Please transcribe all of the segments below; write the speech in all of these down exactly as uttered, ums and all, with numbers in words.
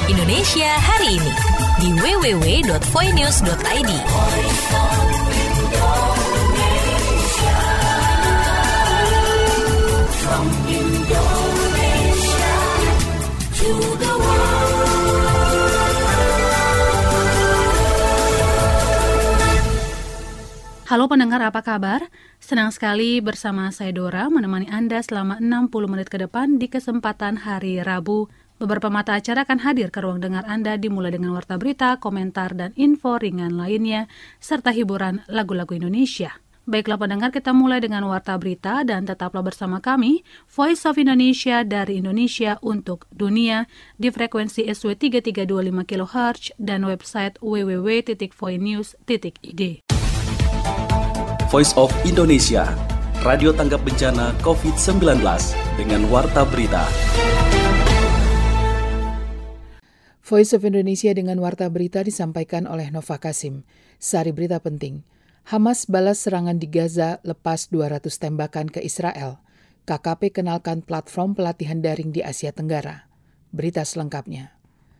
Indonesia hari ini di w w w dot voinews dot i d. Halo pendengar, apa kabar? Senang sekali bersama saya Dora menemani Anda selama enam puluh menit ke depan di kesempatan hari Rabu. Beberapa mata acara akan hadir ke ruang dengar Anda dimulai dengan warta berita, komentar, dan info ringan lainnya, serta hiburan lagu-lagu Indonesia. Baiklah pendengar, kita mulai dengan warta berita dan tetaplah bersama kami, Voice of Indonesia dari Indonesia untuk dunia di frekuensi S W tiga tiga dua lima kilohertz dan website w w w titik voinews titik i d. Voice of Indonesia, radio tanggap bencana covid sembilan belas dengan warta berita. Voice of Indonesia dengan warta berita disampaikan oleh Nova Kasim. Sari berita penting. Hamas balas serangan di Gaza lepas dua ratus tembakan ke Israel. K K P kenalkan platform pelatihan daring di Asia Tenggara. Berita selengkapnya.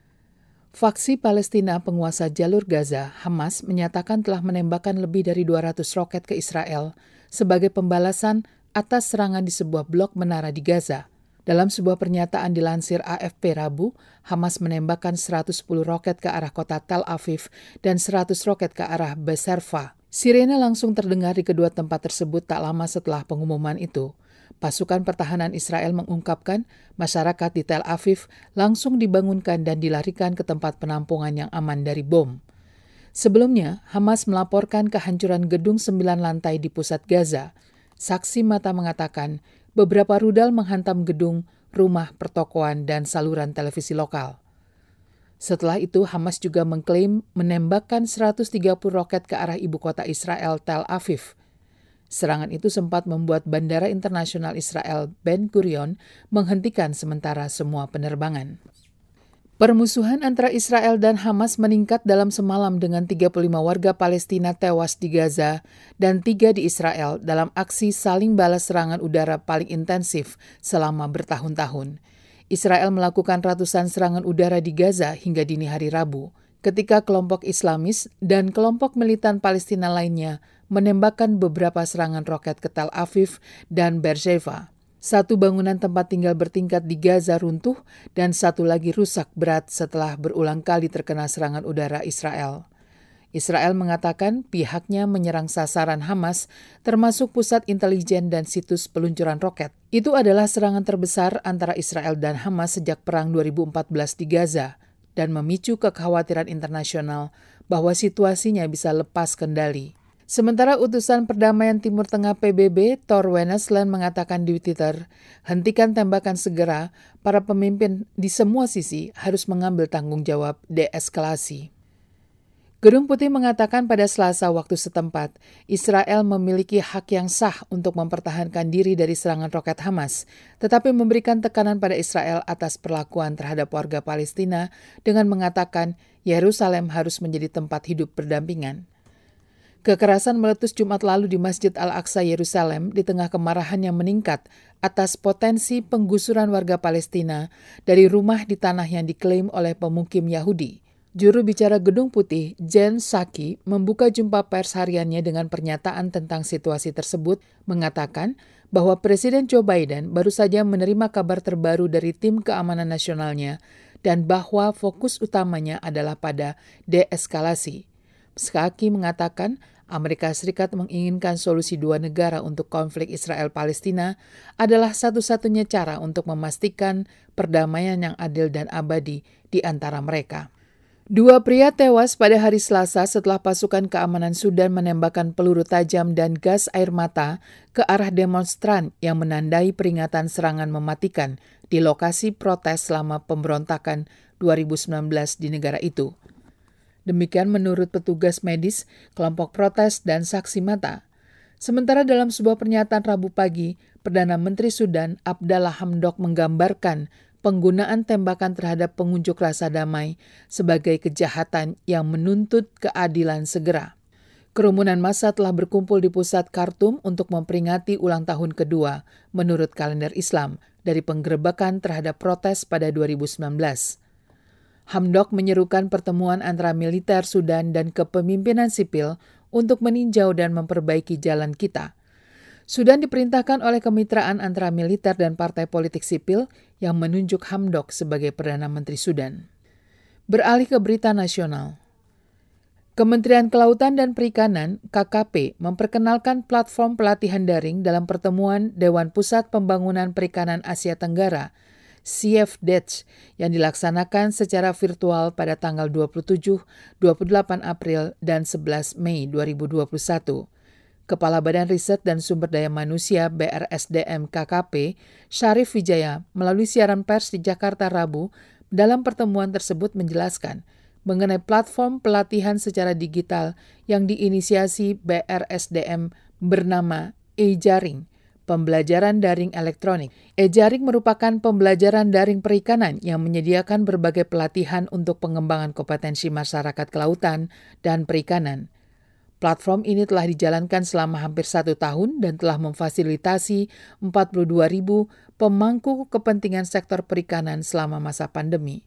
Faksi Palestina penguasa jalur Gaza, Hamas, menyatakan telah menembakkan lebih dari dua ratus roket ke Israel sebagai pembalasan atas serangan di sebuah blok menara di Gaza. Dalam sebuah pernyataan dilansir A F P Rabu, Hamas menembakkan seratus sepuluh roket ke arah kota Tel Aviv dan seratus roket ke arah Beserva. Sirene langsung terdengar di kedua tempat tersebut tak lama setelah pengumuman itu. Pasukan pertahanan Israel mengungkapkan masyarakat di Tel Aviv langsung dibangunkan dan dilarikan ke tempat penampungan yang aman dari bom. Sebelumnya, Hamas melaporkan kehancuran gedung sembilan lantai di pusat Gaza. Saksi mata mengatakan beberapa rudal menghantam gedung, rumah, pertokoan, dan saluran televisi lokal. Setelah itu, Hamas juga mengklaim menembakkan seratus tiga puluh roket ke arah ibu kota Israel, Tel Aviv. Serangan itu sempat membuat Bandara Internasional Israel Ben Gurion menghentikan sementara semua penerbangan. Permusuhan antara Israel dan Hamas meningkat dalam semalam dengan tiga puluh lima warga Palestina tewas di Gaza dan tiga di Israel dalam aksi saling balas serangan udara paling intensif selama bertahun-tahun. Israel melakukan ratusan serangan udara di Gaza hingga dini hari Rabu, ketika kelompok Islamis dan kelompok militan Palestina lainnya menembakkan beberapa serangan roket ke Tel Aviv dan Beersheva. Satu bangunan tempat tinggal bertingkat di Gaza runtuh dan satu lagi rusak berat setelah berulang kali terkena serangan udara Israel. Israel mengatakan pihaknya menyerang sasaran Hamas, termasuk pusat intelijen dan situs peluncuran roket. Itu adalah serangan terbesar antara Israel dan Hamas sejak Perang dua ribu empat belas di Gaza dan memicu kekhawatiran internasional bahwa situasinya bisa lepas kendali. Sementara utusan perdamaian Timur Tengah P B B, Thor Wennesland, mengatakan di Twitter, hentikan tembakan segera, para pemimpin di semua sisi harus mengambil tanggung jawab deeskalasi. Gedung Putih mengatakan pada Selasa waktu setempat, Israel memiliki hak yang sah untuk mempertahankan diri dari serangan roket Hamas, tetapi memberikan tekanan pada Israel atas perlakuan terhadap warga Palestina dengan mengatakan Yerusalem harus menjadi tempat hidup berdampingan. Kekerasan meletus Jumat lalu di Masjid Al-Aqsa Yerusalem di tengah kemarahan yang meningkat atas potensi penggusuran warga Palestina dari rumah di tanah yang diklaim oleh pemukim Yahudi. Juru bicara Gedung Putih, Jen Psaki, membuka jumpa pers hariannya dengan pernyataan tentang situasi tersebut, mengatakan bahwa Presiden Joe Biden baru saja menerima kabar terbaru dari tim keamanan nasionalnya dan bahwa fokus utamanya adalah pada deeskalasi. Psaki mengatakan Amerika Serikat menginginkan solusi dua negara untuk konflik Israel-Palestina adalah satu-satunya cara untuk memastikan perdamaian yang adil dan abadi di antara mereka. Dua pria tewas pada hari Selasa setelah pasukan keamanan Sudan menembakkan peluru tajam dan gas air mata ke arah demonstran yang menandai peringatan serangan mematikan di lokasi protes selama pemberontakan dua ribu sembilan belas di negara itu. Demikian menurut petugas medis, kelompok protes, dan saksi mata. Sementara dalam sebuah pernyataan Rabu pagi, Perdana Menteri Sudan Abdallah Hamdok menggambarkan penggunaan tembakan terhadap pengunjuk rasa damai sebagai kejahatan yang menuntut keadilan segera. Kerumunan massa telah berkumpul di pusat Khartoum untuk memperingati ulang tahun kedua menurut kalender Islam dari penggerebekan terhadap protes pada dua ribu sembilan belas. Hamdok menyerukan pertemuan antara militer Sudan dan kepemimpinan sipil untuk meninjau dan memperbaiki jalan kita. Sudan diperintahkan oleh kemitraan antara militer dan partai politik sipil yang menunjuk Hamdok sebagai Perdana Menteri Sudan. Beralih ke berita nasional. Kementerian Kelautan dan Perikanan (K K P) memperkenalkan platform pelatihan daring dalam pertemuan Dewan Pusat Pembangunan Perikanan Asia Tenggara C F D E T C yang dilaksanakan secara virtual pada tanggal dua puluh tujuh, dua puluh delapan April dan sebelas Mei dua ribu dua puluh satu. Kepala Badan Riset dan Sumber Daya Manusia B R S D M K K P, Syarif Wijaya, melalui siaran pers di Jakarta Rabu, dalam pertemuan tersebut menjelaskan mengenai platform pelatihan secara digital yang diinisiasi B R S D M bernama e-Jaring, pembelajaran daring elektronik. E-Jaring merupakan pembelajaran daring perikanan yang menyediakan berbagai pelatihan untuk pengembangan kompetensi masyarakat kelautan dan perikanan. Platform ini telah dijalankan selama hampir satu tahun dan telah memfasilitasi empat puluh dua ribu pemangku kepentingan sektor perikanan selama masa pandemi.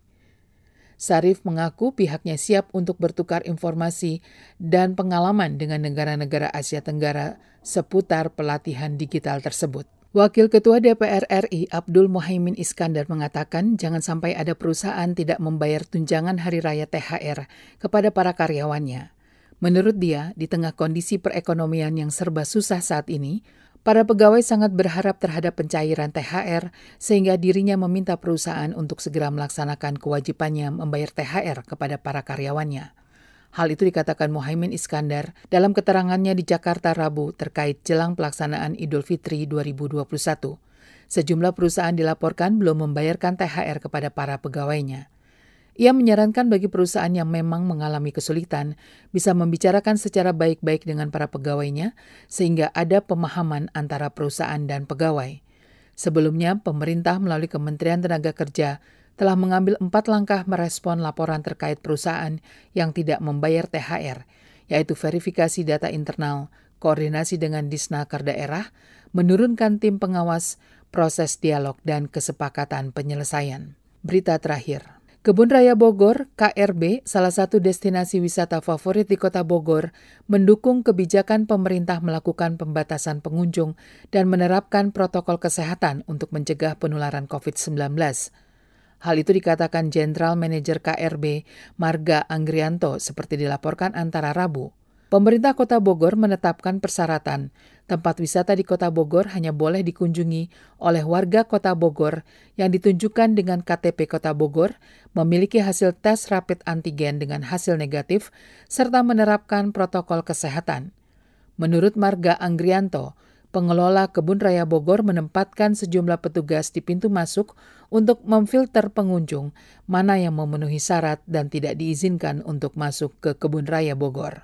Syarif mengaku pihaknya siap untuk bertukar informasi dan pengalaman dengan negara-negara Asia Tenggara seputar pelatihan digital tersebut. Wakil Ketua D P R R I Abdul Muhaimin Iskandar mengatakan jangan sampai ada perusahaan tidak membayar tunjangan Hari Raya T H R kepada para karyawannya. Menurut dia, di tengah kondisi perekonomian yang serba susah saat ini, para pegawai sangat berharap terhadap pencairan T H R sehingga dirinya meminta perusahaan untuk segera melaksanakan kewajibannya membayar T H R kepada para karyawannya. Hal itu dikatakan Muhaimin Iskandar dalam keterangannya di Jakarta Rabu terkait jelang pelaksanaan Idul Fitri dua ribu dua puluh satu. Sejumlah perusahaan dilaporkan belum membayarkan T H R kepada para pegawainya. Ia menyarankan bagi perusahaan yang memang mengalami kesulitan bisa membicarakan secara baik-baik dengan para pegawainya sehingga ada pemahaman antara perusahaan dan pegawai. Sebelumnya, pemerintah melalui Kementerian Tenaga Kerja telah mengambil empat langkah merespon laporan terkait perusahaan yang tidak membayar T H R, yaitu verifikasi data internal, koordinasi dengan Disnaker daerah, menurunkan tim pengawas, proses dialog, dan kesepakatan penyelesaian. Berita terakhir. Kebun Raya Bogor, K R B, salah satu destinasi wisata favorit di Kota Bogor, mendukung kebijakan pemerintah melakukan pembatasan pengunjung dan menerapkan protokol kesehatan untuk mencegah penularan covid sembilan belas. Hal itu dikatakan Jenderal Manajer K R B, Marga Anggrianto, seperti dilaporkan Antara Rabu. Pemerintah Kota Bogor menetapkan persyaratan. Tempat wisata di Kota Bogor hanya boleh dikunjungi oleh warga Kota Bogor yang ditunjukkan dengan K T P Kota Bogor, memiliki hasil tes rapid antigen dengan hasil negatif, serta menerapkan protokol kesehatan. Menurut Marga Anggrianto, pengelola Kebun Raya Bogor menempatkan sejumlah petugas di pintu masuk untuk memfilter pengunjung mana yang memenuhi syarat dan tidak diizinkan untuk masuk ke Kebun Raya Bogor.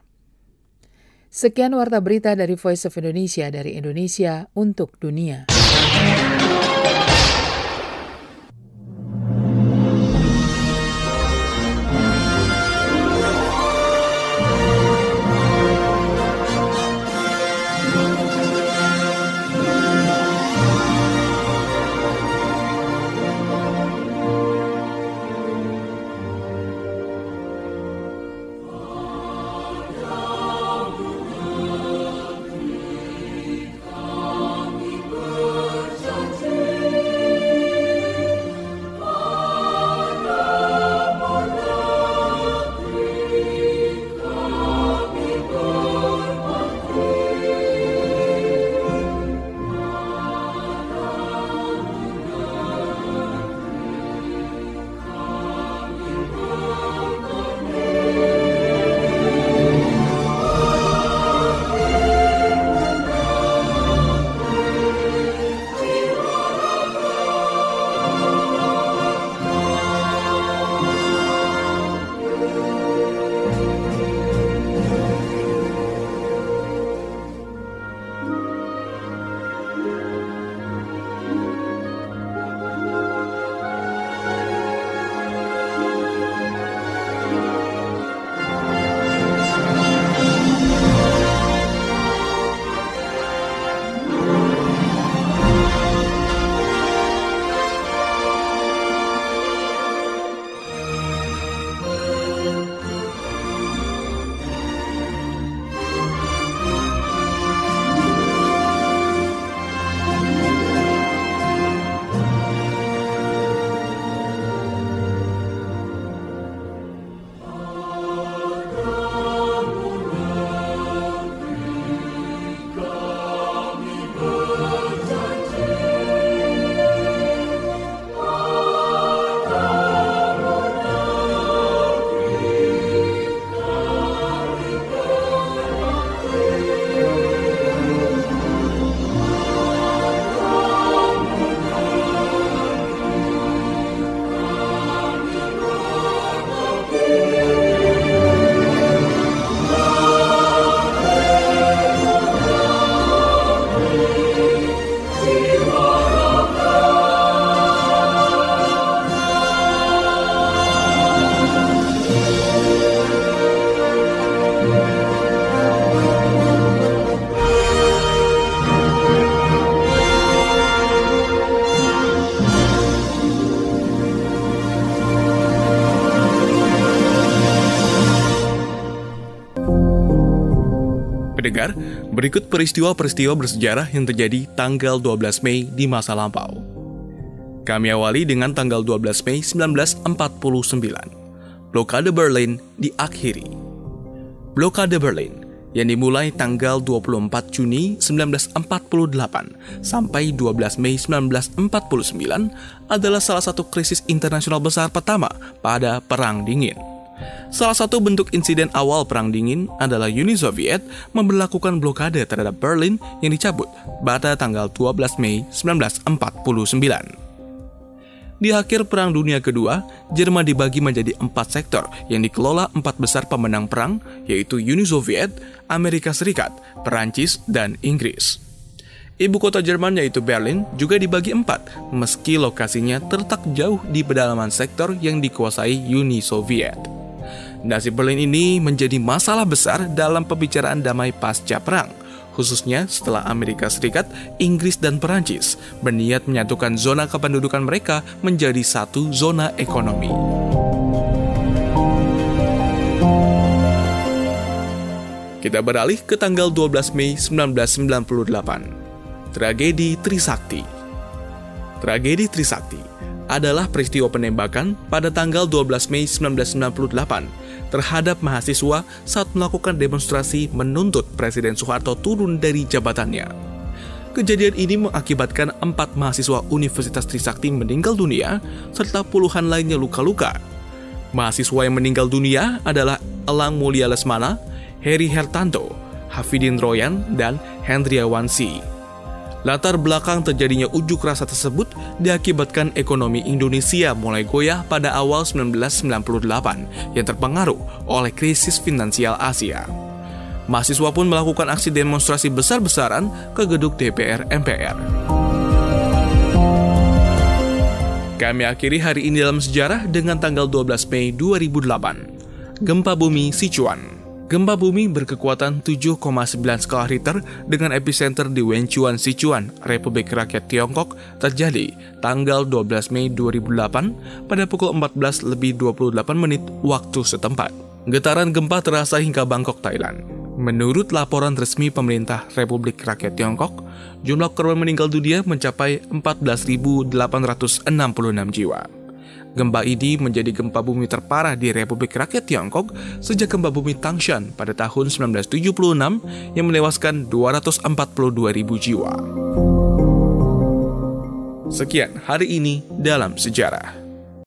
Sekian Warta Berita dari Voice of Indonesia dari Indonesia untuk dunia. Pendengar, berikut peristiwa-peristiwa bersejarah yang terjadi tanggal dua belas Mei di masa lampau. Kami awali dengan tanggal dua belas Mei seribu sembilan ratus empat puluh sembilan. Blokade Berlin diakhiri. Blokade Berlin yang dimulai tanggal dua puluh empat Juni seribu sembilan ratus empat puluh delapan sampai dua belas Mei seribu sembilan ratus empat puluh sembilan adalah salah satu krisis internasional besar pertama pada Perang Dingin. Salah satu bentuk insiden awal Perang Dingin adalah Uni Soviet memberlakukan blokade terhadap Berlin yang dicabut pada tanggal dua belas Mei seribu sembilan ratus empat puluh sembilan. Di akhir Perang Dunia Kedua, Jerman dibagi menjadi empat sektor yang dikelola empat besar pemenang perang, yaitu Uni Soviet, Amerika Serikat, Perancis, dan Inggris. Ibu kota Jerman yaitu Berlin juga dibagi empat, meski lokasinya terletak jauh di pedalaman sektor yang dikuasai Uni Soviet. Nasib Berlin ini menjadi masalah besar dalam pembicaraan damai pasca perang, khususnya setelah Amerika Serikat, Inggris, dan Perancis berniat menyatukan zona kependudukan mereka menjadi satu zona ekonomi. Kita beralih ke tanggal dua belas Mei seribu sembilan ratus sembilan puluh delapan. Tragedi Trisakti. Tragedi Trisakti adalah peristiwa penembakan pada tanggal dua belas Mei seribu sembilan ratus sembilan puluh delapan terhadap mahasiswa saat melakukan demonstrasi menuntut Presiden Soeharto turun dari jabatannya. Kejadian ini mengakibatkan empat mahasiswa Universitas Trisakti meninggal dunia, serta puluhan lainnya luka-luka. Mahasiswa yang meninggal dunia adalah Elang Mulia Lesmana, Heri Hertanto, Hafidin Royan, dan Hendriawan Si. Latar belakang terjadinya unjuk rasa tersebut diakibatkan ekonomi Indonesia mulai goyah pada awal seribu sembilan ratus sembilan puluh delapan yang terpengaruh oleh krisis finansial Asia. Mahasiswa pun melakukan aksi demonstrasi besar-besaran ke gedung D P R M P R. Kami akhiri hari ini dalam sejarah dengan tanggal dua belas Mei dua ribu delapan. Gempa bumi Sichuan. Gempa bumi berkekuatan tujuh koma sembilan skala Richter dengan epicenter di Wenchuan, Sichuan, Republik Rakyat Tiongkok terjadi tanggal dua belas Mei dua ribu delapan pada pukul empat belas lebih dua puluh delapan menit waktu setempat. Getaran gempa terasa hingga Bangkok, Thailand. Menurut laporan resmi pemerintah Republik Rakyat Tiongkok, jumlah korban meninggal dunia mencapai empat belas ribu delapan ratus enam puluh enam jiwa. Gempa ini menjadi gempa bumi terparah di Republik Rakyat Tiongkok sejak gempa bumi Tangshan pada tahun seribu sembilan ratus tujuh puluh enam yang menewaskan dua ratus empat puluh dua ribu jiwa. Sekian hari ini dalam sejarah.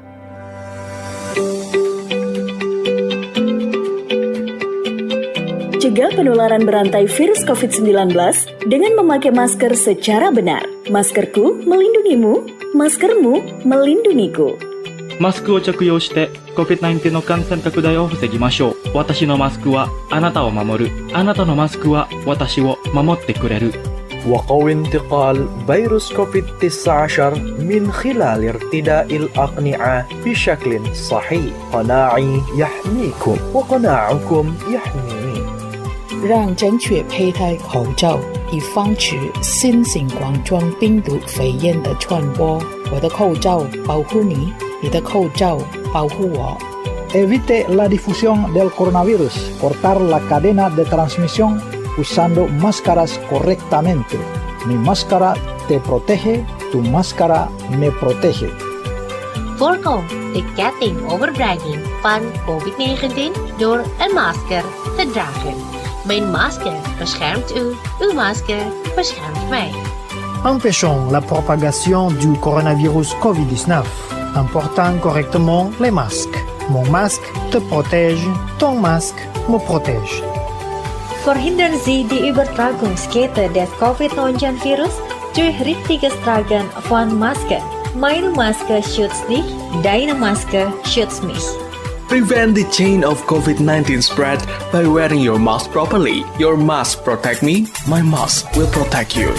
Cegah penularan berantai virus covid sembilan belas dengan memakai masker secara benar. Maskerku melindungimu, maskermu melindungiku. マスクを着用して コビッドナインティーン の感染拡大を防ぎましょう。私のマスクはあなたを守る。あなたのマスクは私を守ってくれる。 وقوي انتقال فيروس كوفيد تسعة عشر من خلال ارتداء الأقنعة بشكل صحيح. قناعي يحميكم وقناعكم يحميني. 让正确佩戴口罩，以防止新型冠状病毒肺炎的传播。我的口罩保护你，你的口罩保护我。 Evite la difusión del coronavirus. Cortar la cadena de transmisión usando máscaras correctamente. Mi máscara te protege, tu máscara me protege. Voorkom de ketting overdraging van covid negentien door een masker te dragen. Mijn masker beschermt u, uw masker beschermt mij. Empêchons la propagation du coronavirus covid dix-neuf en portant correctement les masques. Mon masque te protège, ton masque me protège. Verhindern Sie die Übertragungskette des covid neunzehn virus durch richtiges Tragen von Masken. Meine Maske schützt dich, deine Maske schützt mich. Prevent the chain of covid nineteen spread by wearing your mask properly. Your mask protect me, my mask will protect you.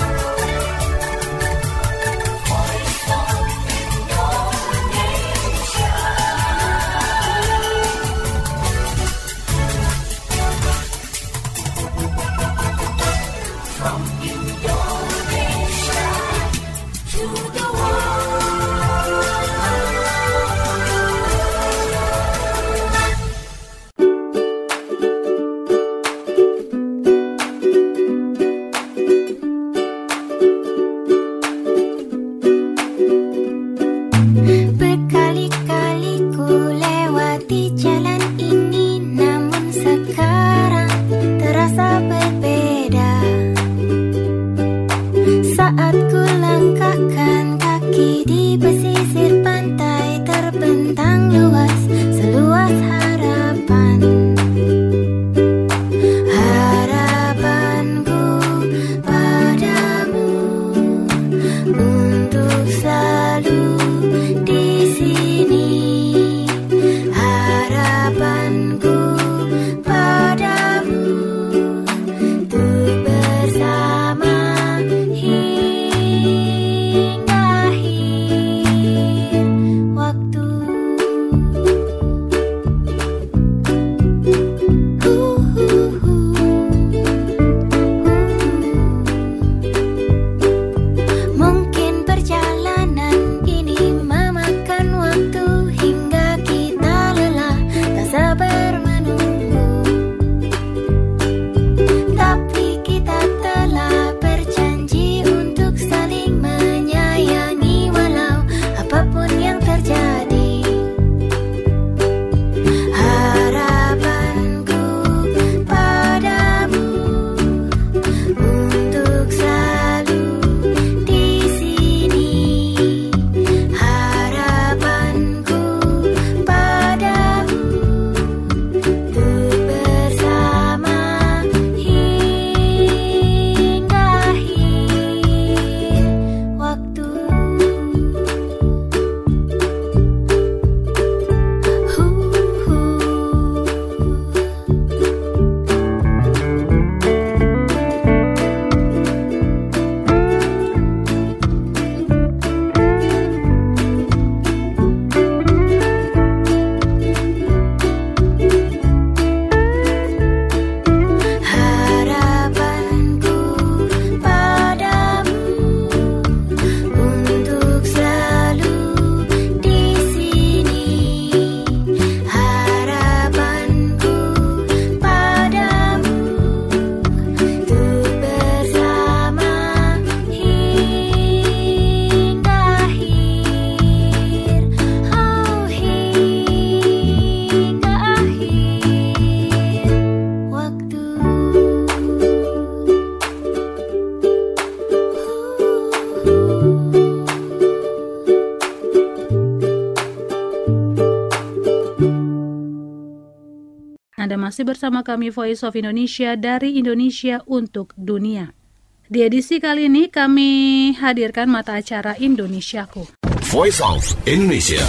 Anda masih bersama kami Voice of Indonesia dari Indonesia untuk Dunia. Di edisi kali ini kami hadirkan mata acara Indonesiaku. Voice of Indonesia.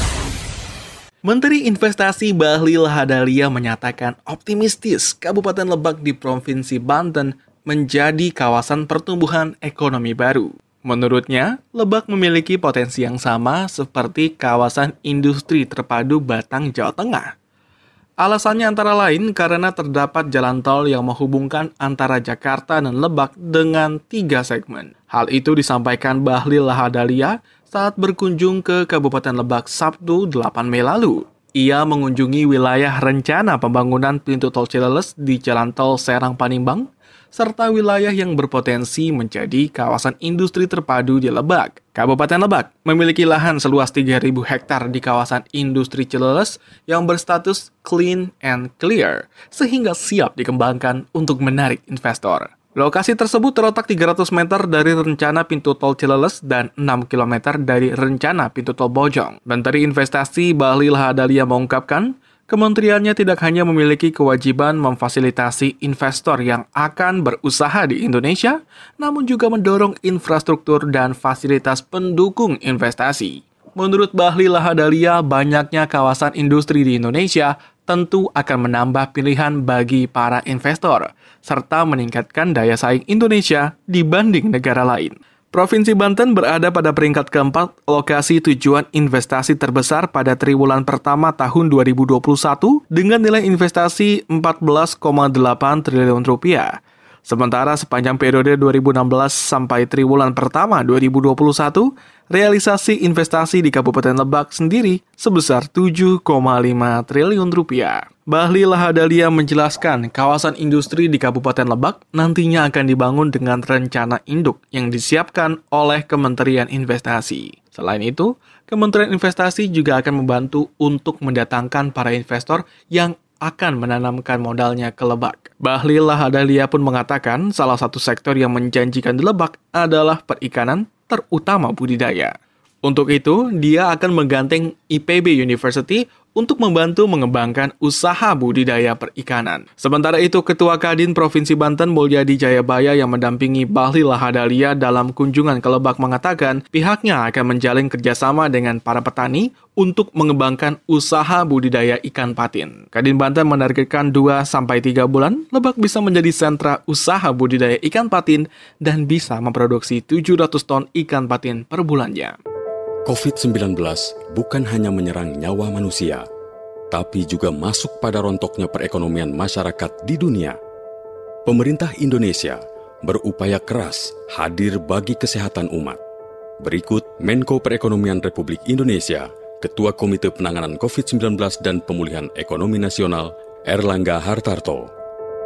Menteri Investasi Bahlil Lahadalia menyatakan optimistis Kabupaten Lebak di Provinsi Banten menjadi kawasan pertumbuhan ekonomi baru. Menurutnya, Lebak memiliki potensi yang sama seperti kawasan industri terpadu Batang, Jawa Tengah. Alasannya antara lain karena terdapat jalan tol yang menghubungkan antara Jakarta dan Lebak dengan tiga segmen. Hal itu disampaikan Bahlil Lahadalia saat berkunjung ke Kabupaten Lebak Sabtu delapan Mei lalu. Ia mengunjungi wilayah rencana pembangunan pintu tol Cileles di Jalan Tol Serang Panimbang, serta wilayah yang berpotensi menjadi kawasan industri terpadu di Lebak. Kabupaten Lebak memiliki lahan seluas tiga ribu hektar di kawasan industri Cileles yang berstatus clean and clear, sehingga siap dikembangkan untuk menarik investor. Lokasi tersebut terletak tiga ratus meter dari rencana pintu tol Cileles dan enam kilometer dari rencana pintu tol Bojong. Menteri Investasi Bahlil Lahadalia mengungkapkan, kementeriannya tidak hanya memiliki kewajiban memfasilitasi investor yang akan berusaha di Indonesia, namun juga mendorong infrastruktur dan fasilitas pendukung investasi. Menurut Bahlil Lahadalia, banyaknya kawasan industri di Indonesia tentu akan menambah pilihan bagi para investor, serta meningkatkan daya saing Indonesia dibanding negara lain. Provinsi Banten berada pada peringkat keempat lokasi tujuan investasi terbesar pada triwulan pertama tahun dua ribu dua puluh satu dengan nilai investasi empat belas koma delapan triliun rupiah. Sementara sepanjang periode dua ribu enam belas sampai triwulan pertama dua ribu dua puluh satu, realisasi investasi di Kabupaten Lebak sendiri sebesar tujuh koma lima triliun rupiah. Bahlil Lahadalia menjelaskan kawasan industri di Kabupaten Lebak nantinya akan dibangun dengan rencana induk yang disiapkan oleh Kementerian Investasi. Selain itu, Kementerian Investasi juga akan membantu untuk mendatangkan para investor yang akan menanamkan modalnya ke Lebak. Bahlil Lahadalia pun mengatakan salah satu sektor yang menjanjikan di Lebak adalah perikanan, terutama budidaya. Untuk itu, dia akan menggandeng I P B University untuk membantu mengembangkan usaha budidaya perikanan. Sementara itu, Ketua Kadin Provinsi Banten Mulyadi Jayabaya yang mendampingi Bahlil Lahadalia dalam kunjungan ke Lebak mengatakan pihaknya akan menjalin kerjasama dengan para petani untuk mengembangkan usaha budidaya ikan patin. Kadin Banten menargetkan dua sampai tiga bulan, Lebak bisa menjadi sentra usaha budidaya ikan patin dan bisa memproduksi tujuh ratus ton ikan patin per bulannya. covid sembilan belas bukan hanya menyerang nyawa manusia, tapi juga masuk pada rontoknya perekonomian masyarakat di dunia. Pemerintah Indonesia berupaya keras hadir bagi kesehatan umat. Berikut Menko Perekonomian Republik Indonesia, Ketua Komite Penanganan covid sembilan belas dan Pemulihan Ekonomi Nasional, Erlangga Hartarto.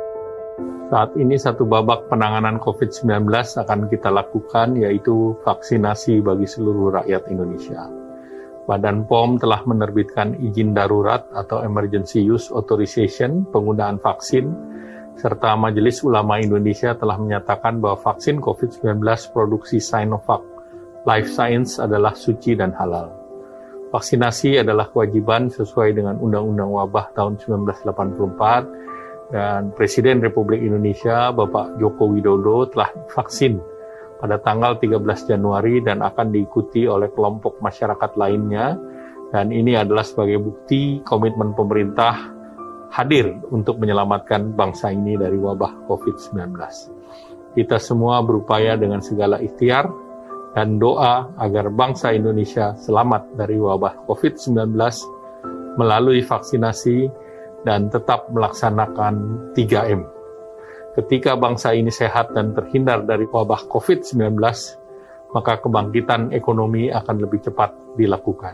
Saat ini satu babak penanganan covid sembilan belas akan kita lakukan, yaitu vaksinasi bagi seluruh rakyat Indonesia. Badan P O M telah menerbitkan izin darurat atau Emergency Use Authorization penggunaan vaksin, serta Majelis Ulama Indonesia telah menyatakan bahwa vaksin covid sembilan belas produksi Sinovac Life Science adalah suci dan halal. Vaksinasi adalah kewajiban sesuai dengan Undang-Undang Wabah tahun seribu sembilan ratus delapan puluh empat, dan Presiden Republik Indonesia Bapak Joko Widodo telah vaksin pada tanggal tiga belas Januari dan akan diikuti oleh kelompok masyarakat lainnya, dan ini adalah sebagai bukti komitmen pemerintah hadir untuk menyelamatkan bangsa ini dari wabah covid sembilan belas. Kita semua berupaya dengan segala ikhtiar dan doa agar bangsa Indonesia selamat dari wabah covid sembilan belas melalui vaksinasi dan tetap melaksanakan tiga M. Ketika bangsa ini sehat dan terhindar dari wabah covid sembilan belas, maka kebangkitan ekonomi akan lebih cepat dilakukan.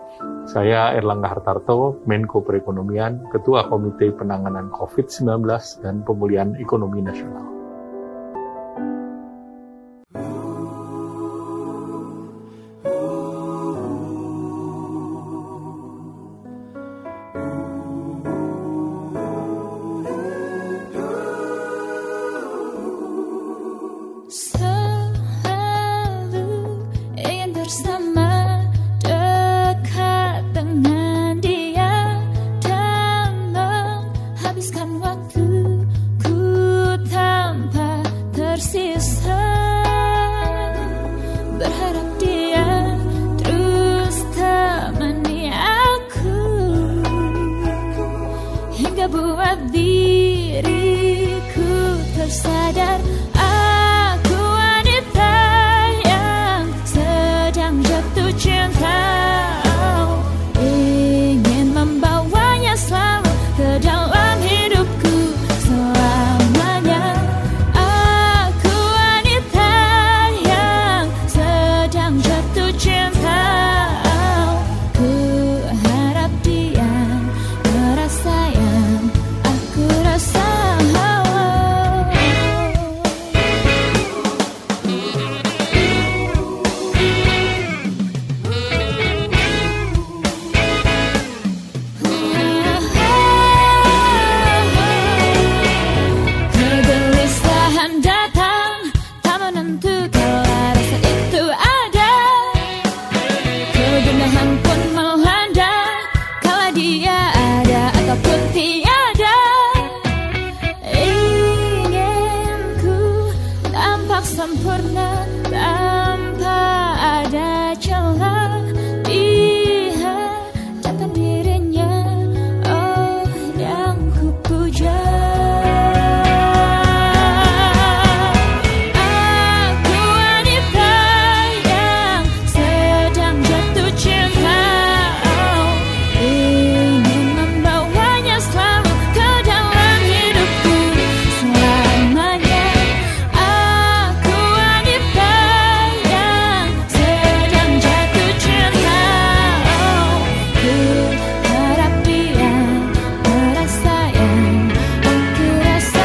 Saya Erlangga Hartarto, Menko Perekonomian, Ketua Komite Penanganan covid sembilan belas dan Pemulihan Ekonomi Nasional. Habiskan buat diriku tersadar. Aku wanita yang sedang jatuh cinta, ingin membawanya selalu ke dalam hidupku selamanya. Aku wanita yang sedang jatuh cinta, ku harap dia merasa yang aku rasa. Kegelisahan datang, tak menentu kalau rasa itu ada. Kegundahan pun melanda, kalau dia ada ataupun tiada. Inginku tampak sempurna tanpa ada celah di hadapan dirinya, oh yang ku puja. Aku wanita yang sedang jatuh cinta, oh, ingin membawanya selalu ke dalam hidupku selamanya. Aku wanita yang sedang jatuh cinta, oh, ku harap dia merasa yang aku rasa.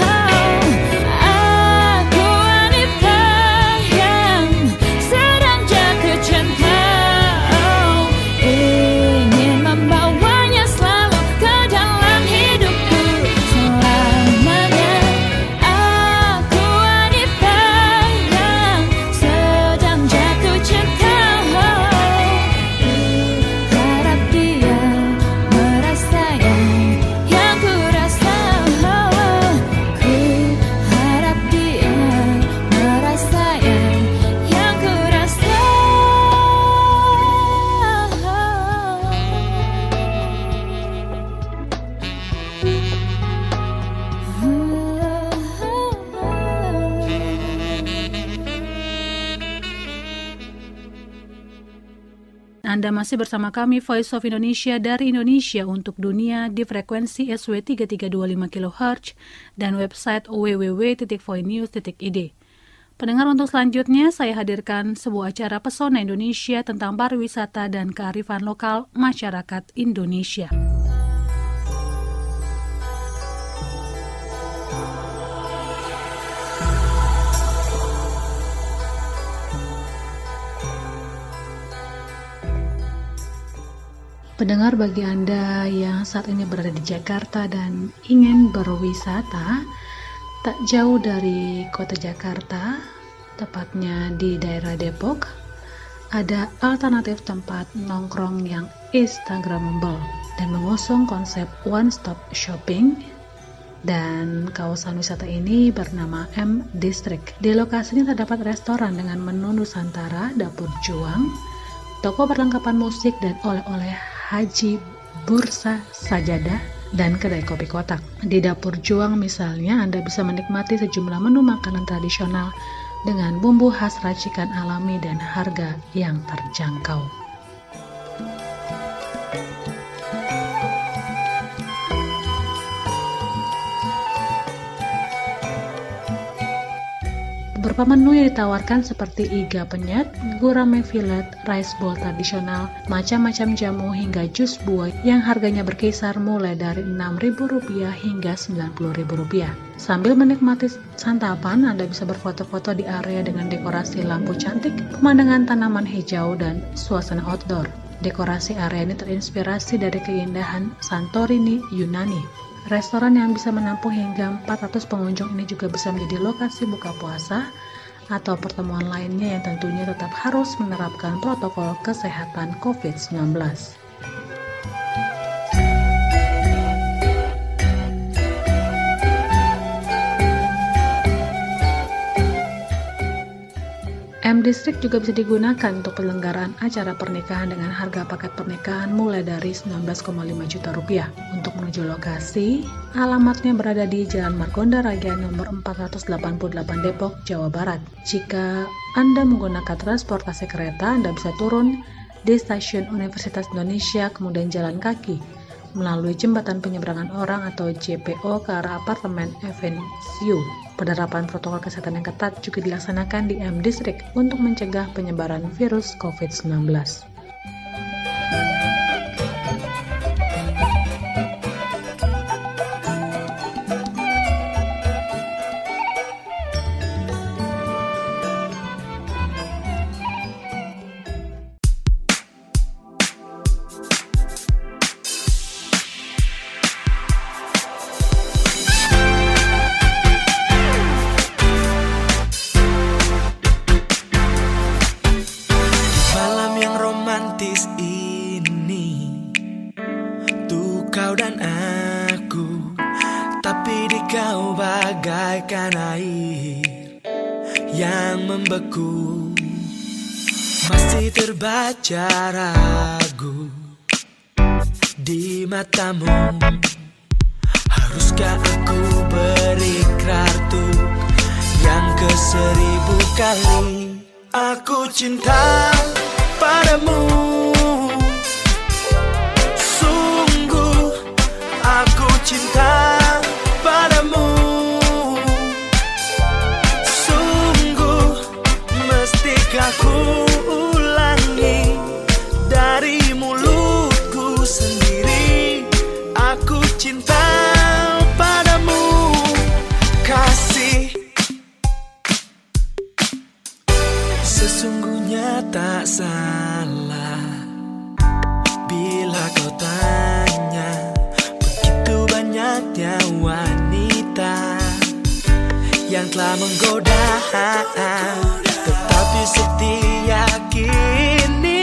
Aku wanita yang sedang jatuh cinta, oh, ingin membawanya selalu ke dalam hidupku selamanya. Aku wanita yang sedang jatuh cinta, oh, ku harap dia merasa yang yang ku rasa. Ku harap dia merasa yang yang ku rasa. Anda masih bersama kami Voice of Indonesia dari Indonesia untuk dunia di frekuensi S W tiga tiga dua lima kilohertz dan website w w w titik voinews titik i d. Pendengar, untuk selanjutnya saya hadirkan sebuah acara Pesona Indonesia tentang pariwisata dan kearifan lokal masyarakat Indonesia. Pendengar, bagi Anda yang saat ini berada di Jakarta dan ingin berwisata, tak jauh dari kota Jakarta, tepatnya di daerah Depok, ada alternatif tempat nongkrong yang Instagramable dan mengusung konsep one stop shopping. Dan kawasan wisata ini bernama M District. Di lokasinya terdapat restoran dengan menu Nusantara, dapur juang, toko perlengkapan musik dan oleh-oleh Haji Bursa Sajadah, dan kedai kopi kotak. Di dapur juang misalnya, Anda bisa menikmati sejumlah menu makanan tradisional dengan bumbu khas racikan alami dan harga yang terjangkau. Beberapa menu yang ditawarkan seperti iga penyet, gurame fillet, rice bowl tradisional, macam-macam jamu hingga jus buah yang harganya berkisar mulai dari enam ribu rupiah hingga sembilan puluh ribu rupiah. Sambil menikmati santapan, Anda bisa berfoto-foto di area dengan dekorasi lampu cantik, pemandangan tanaman hijau, dan suasana outdoor. Dekorasi area ini terinspirasi dari keindahan Santorini, Yunani. Restoran yang bisa menampung hingga empat ratus pengunjung ini juga bisa menjadi lokasi buka puasa atau pertemuan lainnya yang tentunya tetap harus menerapkan protokol kesehatan covid sembilan belas. M M District juga bisa digunakan untuk penyelenggaraan acara pernikahan dengan harga paket pernikahan mulai dari sembilan belas koma lima juta rupiah. Untuk menuju lokasi, alamatnya berada di Jalan Margonda Raya nomor empat ratus delapan puluh delapan Depok, Jawa Barat. Jika Anda menggunakan transportasi kereta, Anda bisa turun di Stasiun Universitas Indonesia, kemudian jalan kaki melalui Jembatan Penyeberangan Orang atau J P O ke arah apartemen Avenue. Penerapan protokol kesehatan yang ketat juga dilaksanakan di M District untuk mencegah penyebaran virus covid sembilan belas. Masih terbaca ragu di matamu. Haruskah aku berikrar tuh yang ke seribu kali? Aku cinta padamu, sungguh aku cinta padamu. Aku ulangi dari mulutku sendiri. Aku cinta padamu, kasih. Sesungguhnya tak salah bila kau tanya, begitu banyaknya wanita yang telah menggoda, tetapi setia kini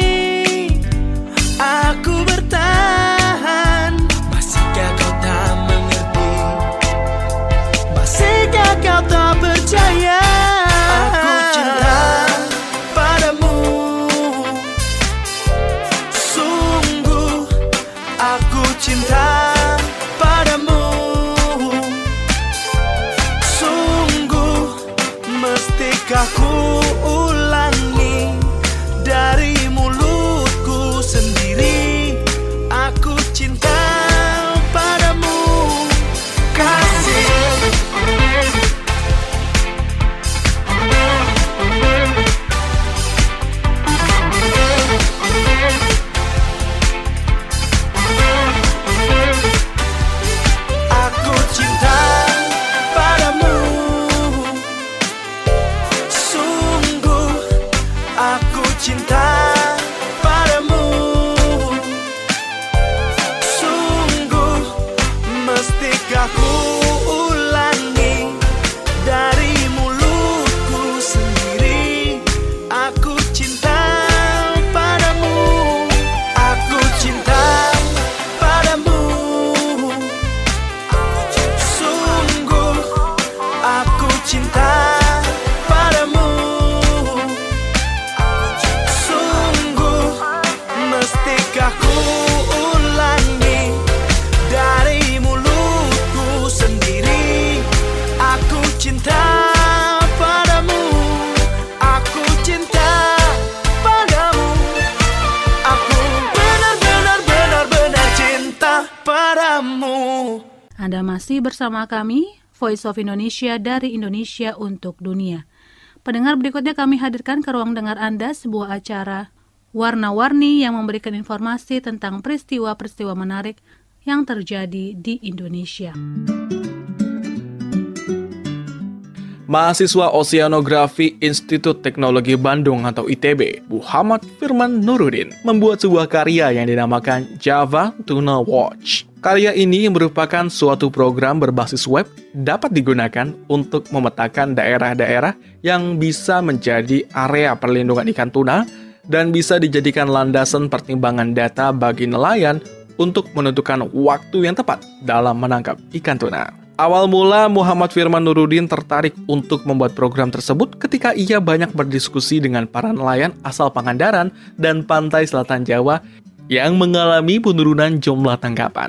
aku bertahan. Masihkah kau tak mengerti? Masihkah kau tak percaya? Aku cinta padamu, sungguh aku cinta padamu. Sungguh mestikah ku ulangi dari mulutku sendiri. Aku cinta padamu, kasih. Aku cinta padamu, sungguh aku cinta padamu. Sungguh mestikah ku ulangi dari mulutku sendiri. Aku cinta padamu, aku cinta padamu. Sungguh aku cinta padamu. Sungguh mestikah ku ulangi dari mulutku sendiri. Aku cinta padamu, aku cinta padamu. Aku benar-benar benar-benar cinta padamu. Anda masih bersama kami, Voice of Indonesia dari Indonesia untuk Dunia. Pendengar, berikutnya kami hadirkan ke ruang dengar Anda sebuah acara warna-warni yang memberikan informasi tentang peristiwa-peristiwa menarik yang terjadi di Indonesia. Mahasiswa Oceanografi Institut Teknologi Bandung atau I T B, Muhammad Firman Nuruddin, membuat sebuah karya yang dinamakan Java Tuna Watch. Karya ini merupakan suatu program berbasis web dapat digunakan untuk memetakan daerah-daerah yang bisa menjadi area perlindungan ikan tuna dan bisa dijadikan landasan pertimbangan data bagi nelayan untuk menentukan waktu yang tepat dalam menangkap ikan tuna. Awal mula Muhammad Firman Nurudin tertarik untuk membuat program tersebut ketika ia banyak berdiskusi dengan para nelayan asal Pangandaran dan pantai selatan Jawa yang mengalami penurunan jumlah tangkapan.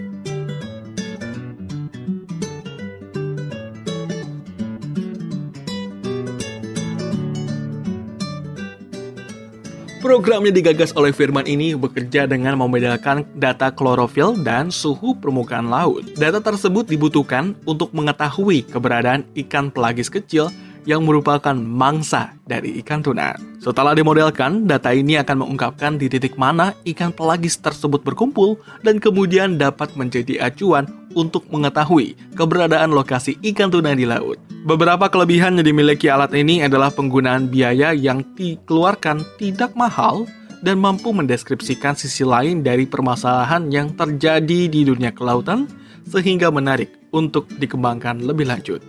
Program yang digagas oleh Firman ini bekerja dengan membedakan data klorofil dan suhu permukaan laut. Data tersebut dibutuhkan untuk mengetahui keberadaan ikan pelagis kecil yang merupakan mangsa dari ikan tuna. Setelah dimodelkan, data ini akan mengungkapkan di titik mana ikan pelagis tersebut berkumpul dan kemudian dapat menjadi acuan untuk mengetahui keberadaan lokasi ikan tuna di laut. Beberapa kelebihan yang dimiliki alat ini adalah penggunaan biaya yang dikeluarkan tidak mahal dan mampu mendeskripsikan sisi lain dari permasalahan yang terjadi di dunia kelautan sehingga menarik untuk dikembangkan lebih lanjut.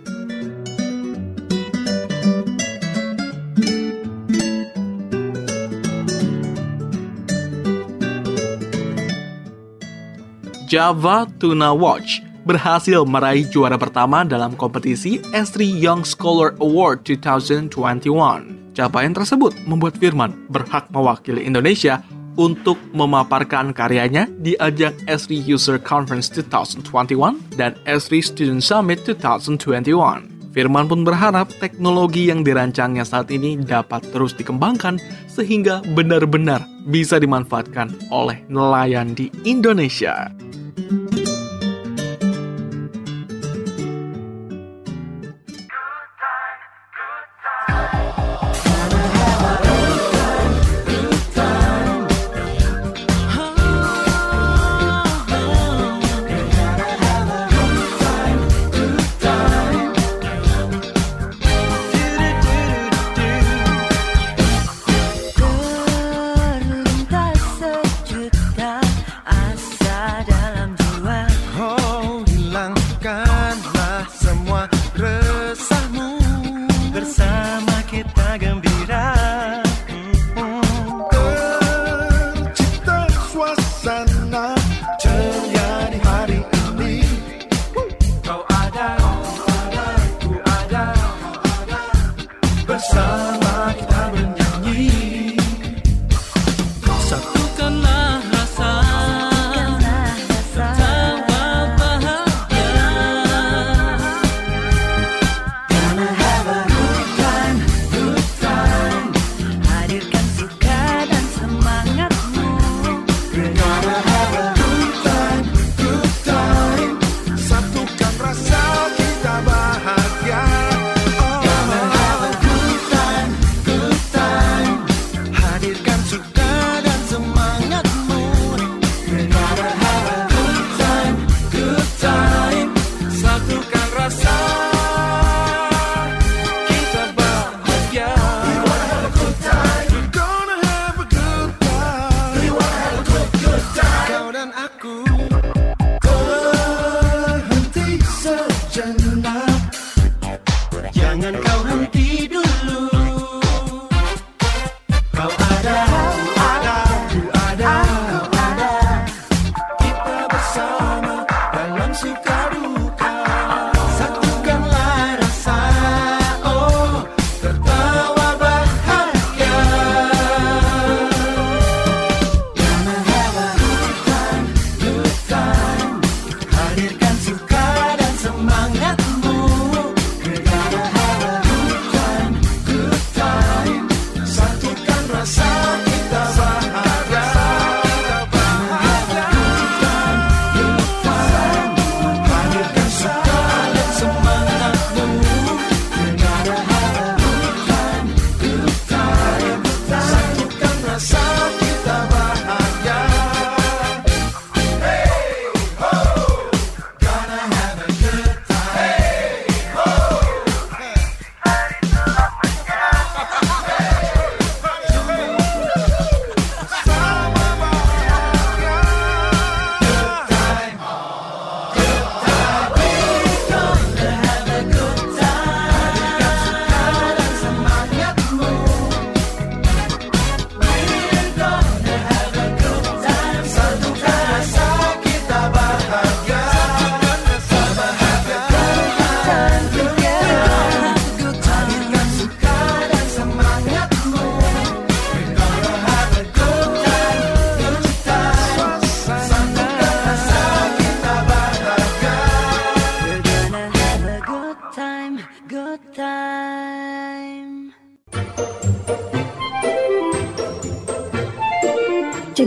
Java Tuna Watch berhasil meraih juara pertama dalam kompetisi Esri Young Scholar Award dua ribu dua puluh satu. Capaian tersebut membuat Firman berhak mewakili Indonesia untuk memaparkan karyanya di ajang Esri User Conference dua ribu dua puluh satu dan Esri Student Summit dua ribu dua puluh satu. Firman pun berharap teknologi yang dirancangnya saat ini dapat terus dikembangkan sehingga benar-benar bisa dimanfaatkan oleh nelayan di Indonesia.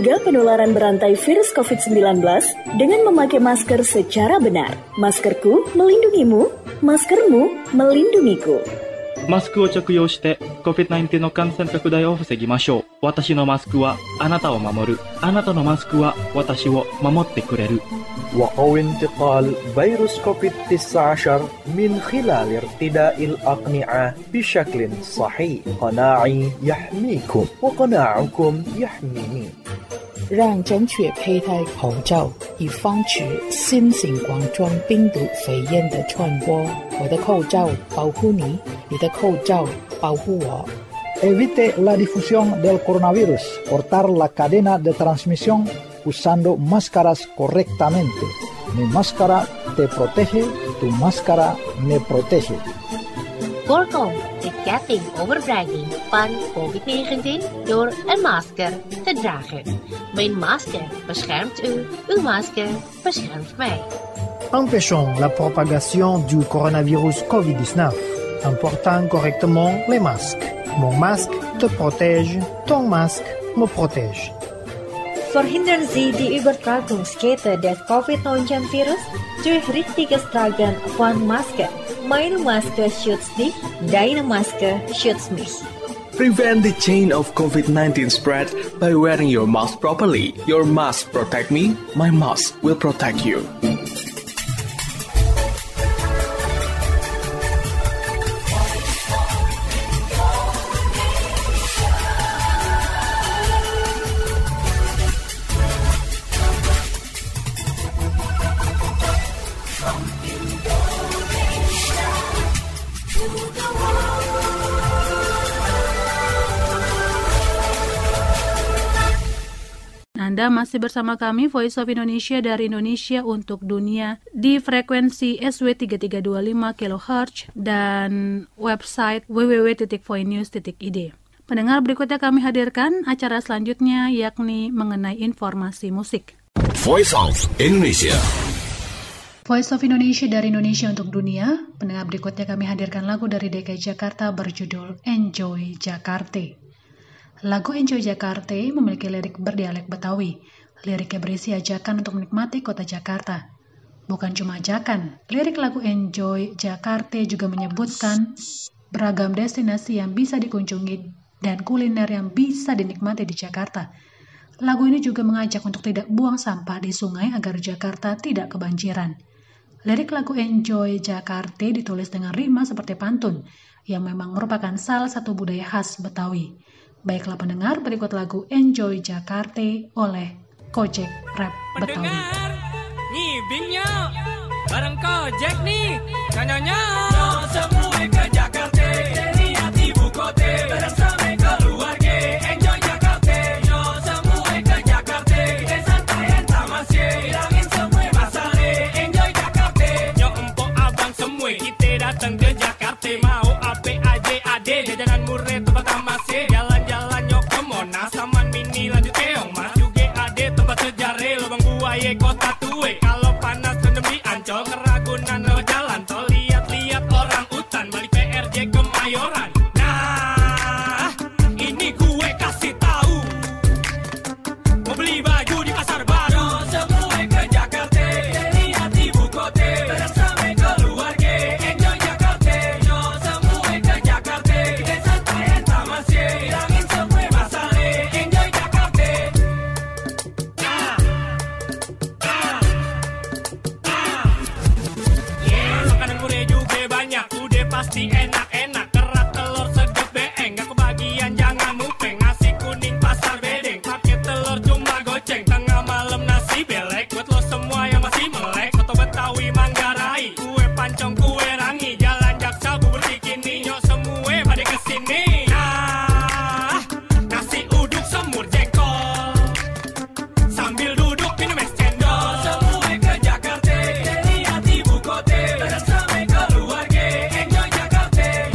Cegah penularan berantai virus covid sembilan belas dengan memakai masker secara benar. Maskerku melindungimu, maskermu melindungiku. マスクを着用して コビッドナインティーン の感染拡大を防ぎましょう。私のマスクはあなたを守る。あなたのマスクは私を守ってくれる。 وقو انتقال فيروس كوفيد تسعة عشر من خلال ارتداء الأقنعة بشكل صحيح. قناعي يحميكم وقناعكم يحميني. 让正确佩戴口罩，以防止新型冠状病毒肺炎的传播。我的口罩保护你，你的口罩保护我。 Evite la difusión del coronavirus. Cortar la cadena de transmisión usando máscaras correctamente. Mi máscara te protege, tu máscara me protege. Voorkom de ketting overdraging van covid negentien door een masker te dragen. Mijn masker beschermt u, uw masker beschermt mij. Empêchons la propagation du coronavirus covid dix-neuf en portant correctement les masques. Mon masque te protège, ton masque me protège. Verhindern Sie die Übertragungskette des covid neunzehn Virus durch richtiges Tragen von Maske. Meine Maske schützt dich, deine Maske schützt mich. Prevent the chain of covid nineteen spread by wearing your mask properly. Your mask protect me, my mask will protect you. Anda masih bersama kami Voice of Indonesia dari Indonesia untuk dunia di frekuensi S W tiga tiga dua lima kilohertz dan website w w w titik voinews titik i d. Pendengar, berikutnya kami hadirkan acara selanjutnya yakni mengenai informasi musik. Voice of Indonesia. Voice of Indonesia dari Indonesia untuk dunia. Pendengar, berikutnya kami hadirkan lagu dari D K I Jakarta berjudul Enjoy Jakarta. Lagu Enjoy Jakarta memiliki lirik berdialek Betawi. Liriknya berisi ajakan untuk menikmati kota Jakarta. Bukan cuma ajakan, lirik lagu Enjoy Jakarta juga menyebutkan beragam destinasi yang bisa dikunjungi dan kuliner yang bisa dinikmati di Jakarta. Lagu ini juga mengajak untuk tidak buang sampah di sungai agar Jakarta tidak kebanjiran. Lirik lagu Enjoy Jakarta ditulis dengan rima seperti pantun, yang memang merupakan salah satu budaya khas Betawi. Baiklah pendengar, berikut lagu Enjoy Jakarta oleh Kojek Rap Betawi. Pendengar, ngibingnya bareng Kojek nih, nyanyonya semua ke Jakarta, lihat ibu kota, bareng sama keluarga, enjoy Jakarta, yo semua ke Jakarta, santai entah masih, hilangin semua masalah, enjoy Jakarta, yo empok abang semua, kita datang ke Jakarta, mau apa aja ada, jajanan murah tempat masih, jalan-jalan yo ke Monas, Taman Mini lanjut keong mas, juga ada tempat sejarah, lubang buaya kota tua, kalau panas rendam di Ancol, Keragunan lewat jalan tol, lihat-lihat orang utan, balik P R J Kemayoran. Nah, ini gue kasih tahu, mau beli baju di pasar baru, semua ke Jakarta, lihat ibu kota, bersama keluarga, enjoy Jakarta, yo semua ke Jakarta, kita santai entah masih, hilangin semua masalah, enjoy Jakarta. Ah, ah, ah, yeah, makanan murah juga banyak, udah pasti enak-enak, kerak telur sedap beeng, gak kebagian jangan mupeng, nasi kuning pasar bedeng, pakai telur cuma goceng, tengah malam nasi belek, buat lo semua yang masih melek, soto Betawi Manggarai, kue pancong kue rangi, jalan Jaksa bubur cikini, nyok semua pada kesini. Nah, nasi uduk semur jengkol, sambil duduk minum es cendol, semua ke Jakarta, lihat ibu kota, bersama keluarga, enjoy Jakarta,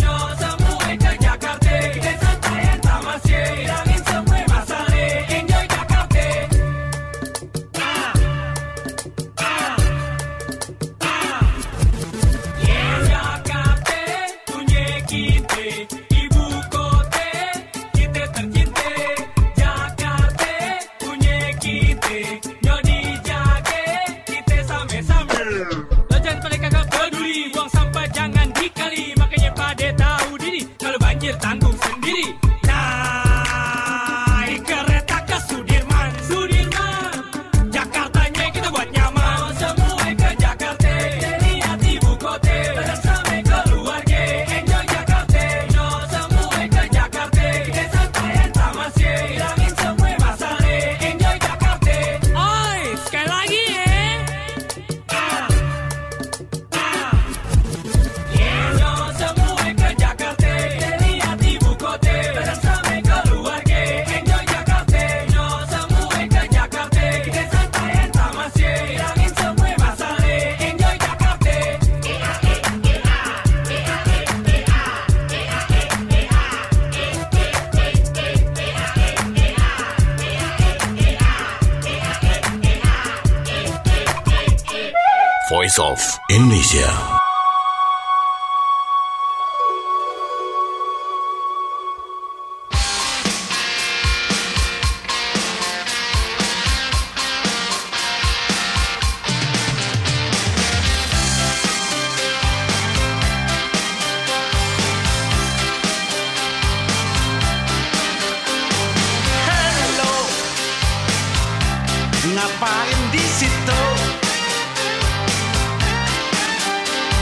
Jangan pada kagak peduli, buang sampah jangan dikali. Makanya pada tahu diri, kalau banjir tanggung sendiri. Naik kereta ke Sudirman, Sudirman, Jakartanya kita buat nyaman. Semua ke Jakarta, lihat ibu kota, dan sampai keluarga. Enjoy Jakarta, no semua ke Jakarta. Kita santai entah masih, hilangin semua masalah. Enjoy Jakarta. Oi, sekali lagi ya. Voice of Indonesia. Hello, ngapain di situ?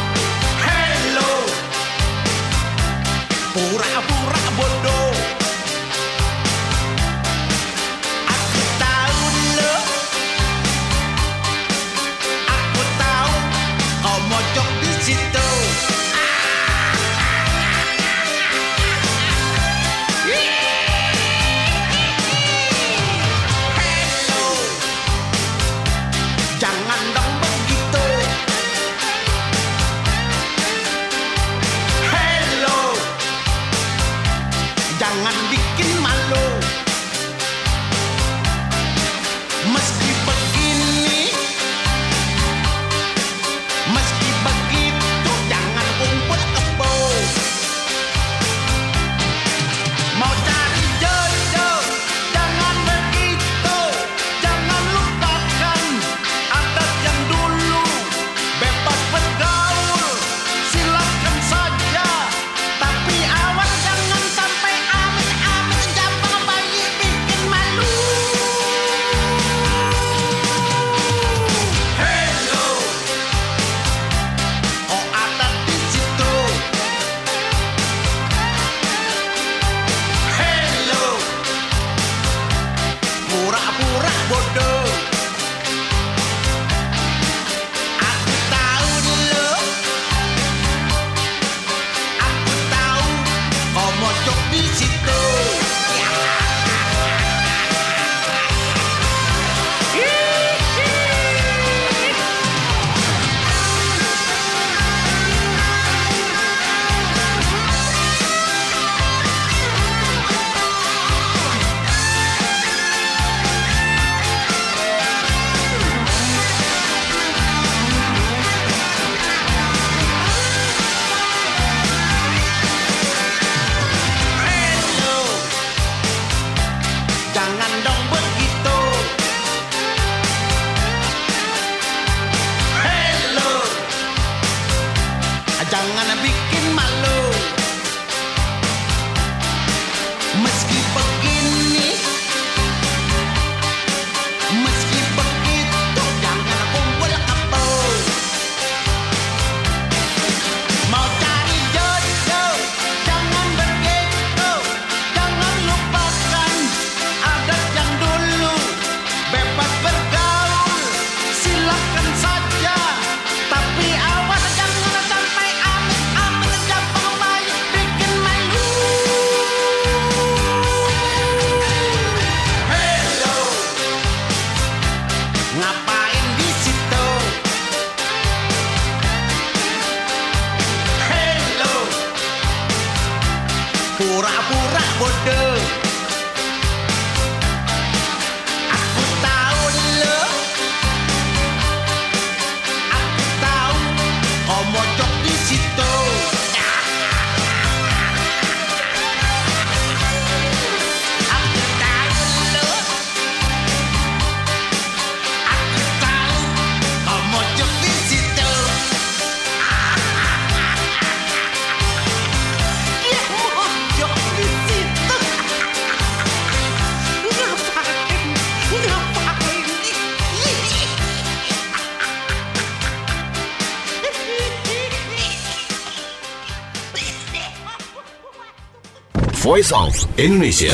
Voice of Indonesia.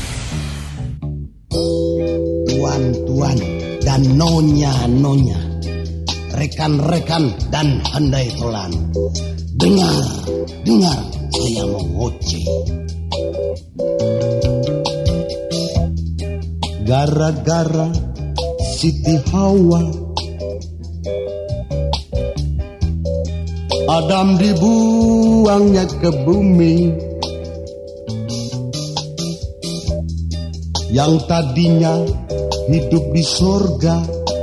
Tuan-tuan dan nonya-nonya, rekan-rekan dan handai tolan, dengar, dengar saya mau ngoceh. Gara-gara Siti Hawa, Adam dibuangnya ke bumi. Yang tadinya hidup di sorga,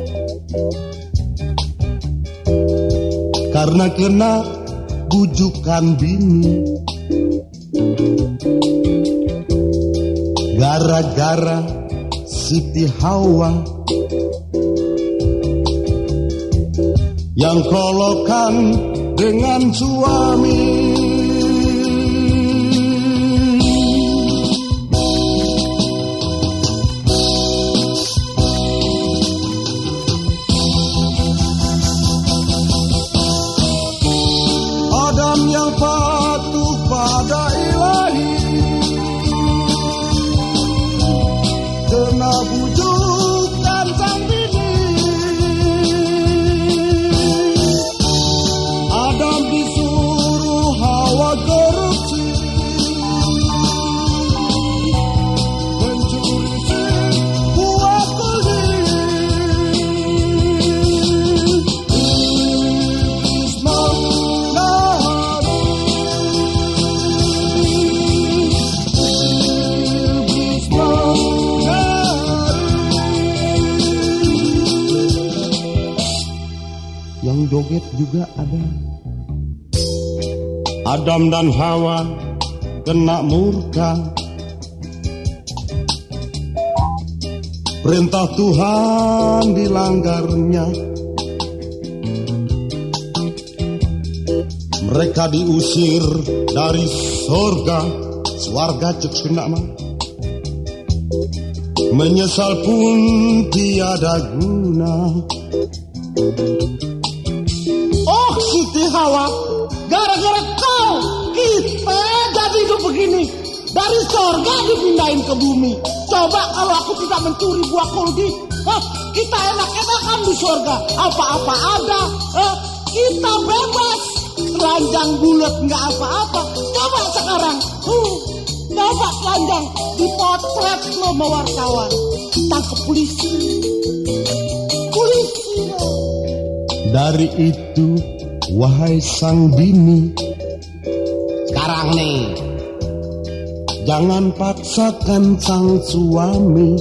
karena kena bujukan bini. Gara-gara Siti Hawa yang kolokan dengan suami. Adam yang patuh pada ilahi kena bujukan sang bini. Adam disuruh Hawa korupsi, mencuri buah kuldi. Yang joget juga ada. Adam dan Hawa kena murka, perintah Tuhan dilanggarnya. Mereka diusir dari sorga, swarga cek kena mah. Menyesal pun tiada guna. Oh Siti Hawa, gara-gara kau kita jadi hidup begini. Dari sorga dipindahin ke bumi. Coba kalau aku tidak mencuri buah kuldi, eh, kita enak-enakan di sorga. Apa-apa ada, eh, kita bebas. Telanjang bulat nggak apa-apa. Coba sekarang, uh, coba telanjang dipotret lo sama wartawan. Tangkap polisi. Polisi. Dari itu, wahai sang bini, sekarang nih, jangan paksakan sang suami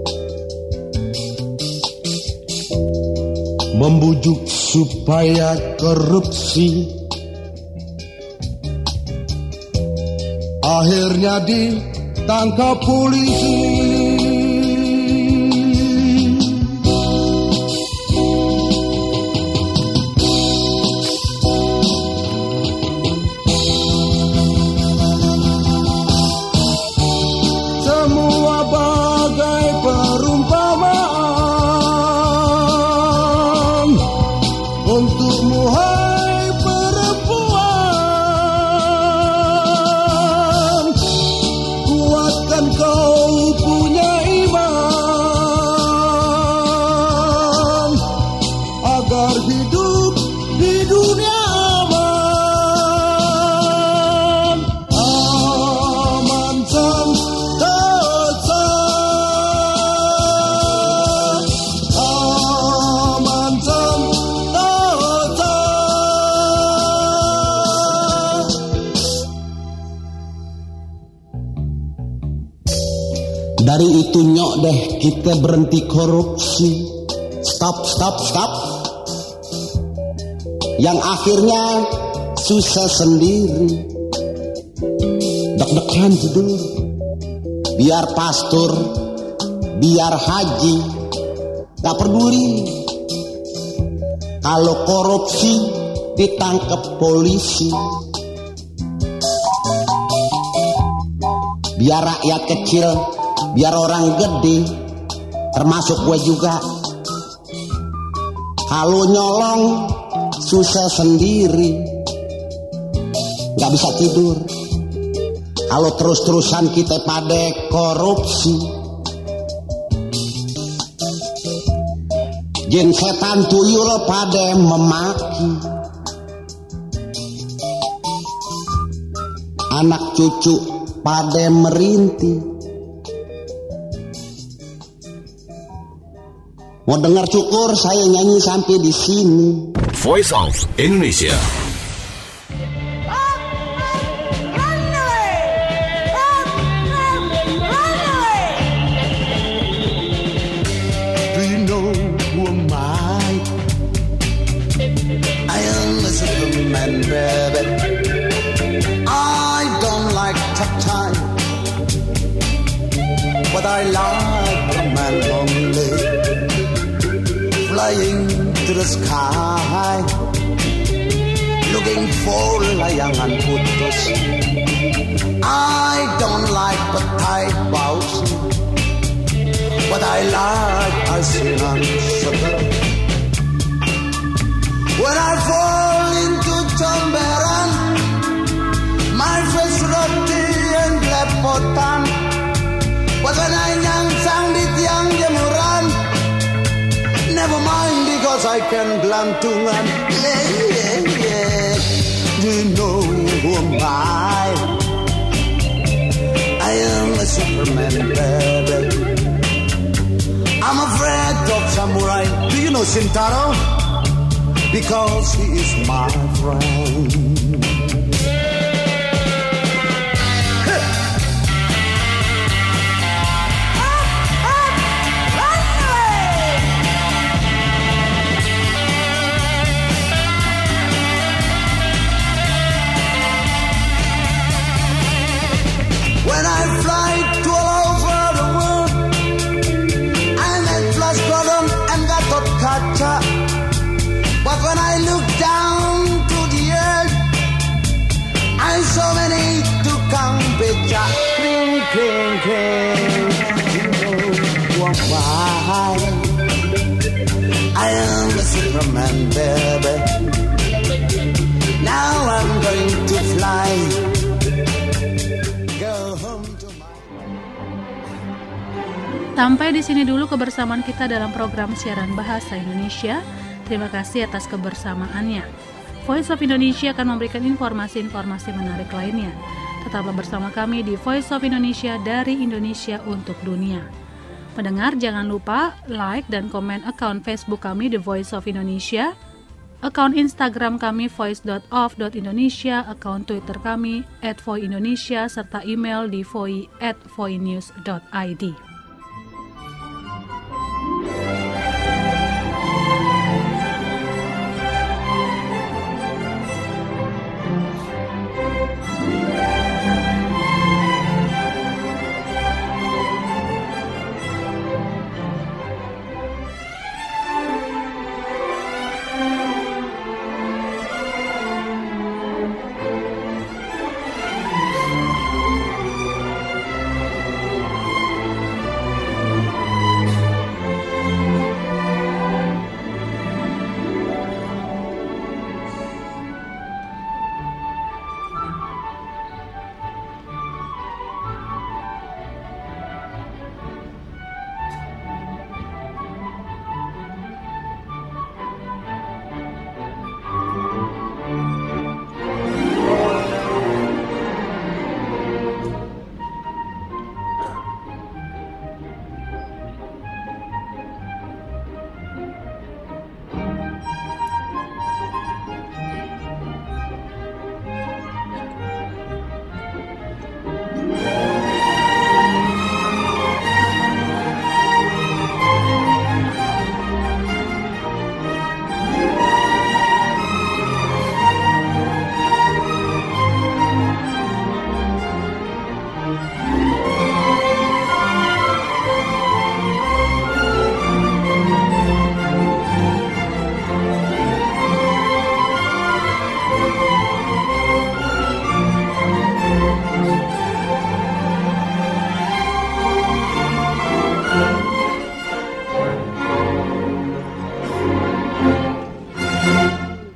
membujuk supaya korupsi. Akhirnya ditangkap polisi. Dari itu nyok deh kita berhenti korupsi. Stop, stop, stop. Yang akhirnya susah sendiri. Deg-degan tidur. Biar pastor, biar haji, gak peduli. Kalau korupsi ditangkap polisi. Biar rakyat kecil, biar orang gede, termasuk gue juga. Kalau nyolong susah sendiri, gak bisa tidur. Kalau terus-terusan kita pada korupsi, jin setan tuyul pada memaki, anak cucu pada merintih. Mau dengar cukur, saya nyanyi sampai di sini. Voice of Indonesia. Do you know who am I? I am a Superman, baby. I don't like tough time, but I like a man only. Flying to the sky, looking for layangan putus. I don't like the tight bows, but I like icing on sugar. When I fall into comberan, my face roti and lepotan. But when I nyangsang di tiang jemuran, never mind because I can gelantungan. Yeah, yeah, yeah. Do you know who am I? I am a Superman, baby. I'm afraid of samurai. Do you know Shintaro? Because he is my friend. When I fly to all over the world, I make Flash Gordon and Gatot Kaca. But when I look down to the earth, I saw many tukang beca. Kring, kring, kring. You know why? I am the Superman, baby. Now I'm going to fly. Sampai di sini dulu kebersamaan kita dalam program siaran Bahasa Indonesia. Terima kasih atas kebersamaannya. Voice of Indonesia akan memberikan informasi-informasi menarik lainnya. Tetaplah bersama kami di Voice of Indonesia dari Indonesia untuk dunia. Pendengar, jangan lupa like dan komen akun Facebook kami The Voice of Indonesia, akun Instagram kami voice dot of dot indonesia, akun Twitter kami at voindonesia, serta email di voi at voinews dot id.